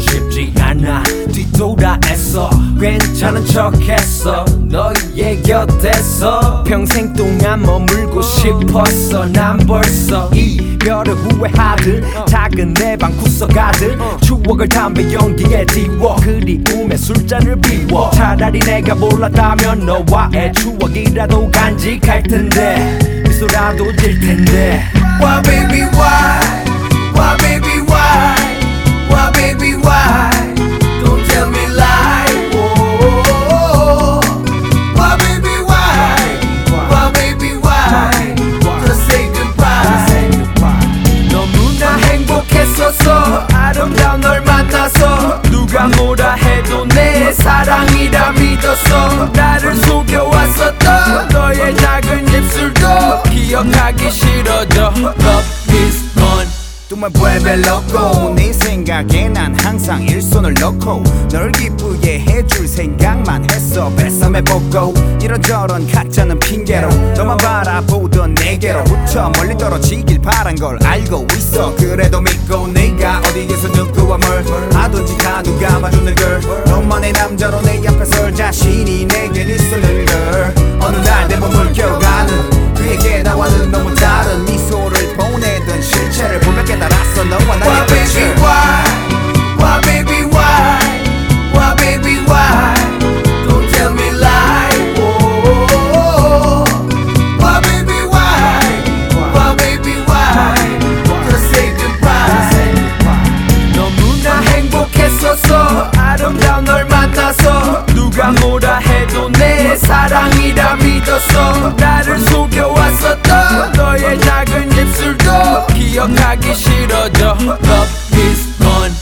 쉽지 않아. 뒤돌아 애써 괜찮은 척했어. 너의 곁에서 평생 동안 머물고 싶었어. 난 벌써 이별을 후회하듯 작은 내 방 구석가득 추억을 담배 연기에 디워 그리움에 술잔을 비워. 차라리 내가 몰랐다면 너와의 추억이라도 간직할 텐데 미소라도 질 텐데. Why baby why? Why baby why? Why baby why? Don't tell me lie. Oh, why baby why? Why baby why? Just say goodbye. 너무나 행복했었어. 아름다운 널 만나서 누가 뭐라 해도 내 사랑이라 믿었어. 나를 속여왔었던 너의 작은 입술도 기억하기 싫어져. Love is gone. Tú me vuelves loco. 네 생각에 난 항상 일손을 넣고 널 기쁘게 해줄 생각만 했어. 뱃삼해보고 이런저런 가짜는 핑계로 너만 바라보던 내게로 부터 멀리 떨어지길 바란 걸 알고 있어. 그래도 믿고 내가 어디에서 누구와 뭘 하든지 다 누가 봐주는 걸. 너만의 남자로 내 앞에 설 자신이 내겐 있었는 걸. 어느 날 내 몸을 겨가는 그에게 나와는 너무 다른 미소를 보내던 실체를 보며 깨달았어. 너와 나의 Why baby why? Why baby why? Why baby why? Don't tell me lie. Oh, why baby why? Why baby why? Just say goodbye. 너무나 행복했었어. 아름다운 널 만나서 누가 뭐라 해도 내 사랑이라 믿었어. 나를 속여왔었던 너의 작은 입술도 기억하기 싫어져. Love is gone.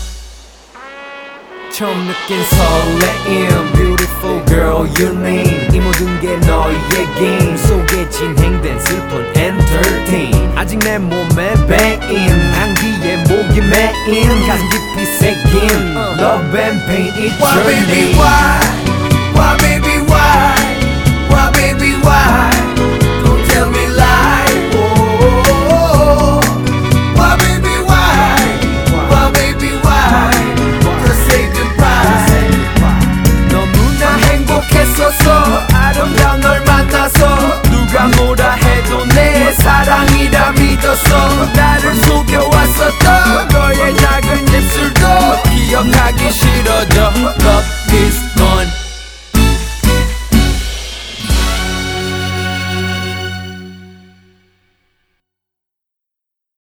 처음 느낀 설레임 Beautiful girl your name. 이 모든 게 너의 게임 속에 진행된 슬픈 entertain. 아직 내 몸에 배인 향기에 목이 메인 가슴 깊이 새긴 Love and pain it's Why your baby name. why? Why baby why? Why baby why? Don't tell me lie. Oh, why baby why? Why baby why? Just say goodbye. 너무나 행복했었어. 아름다운 널 만나서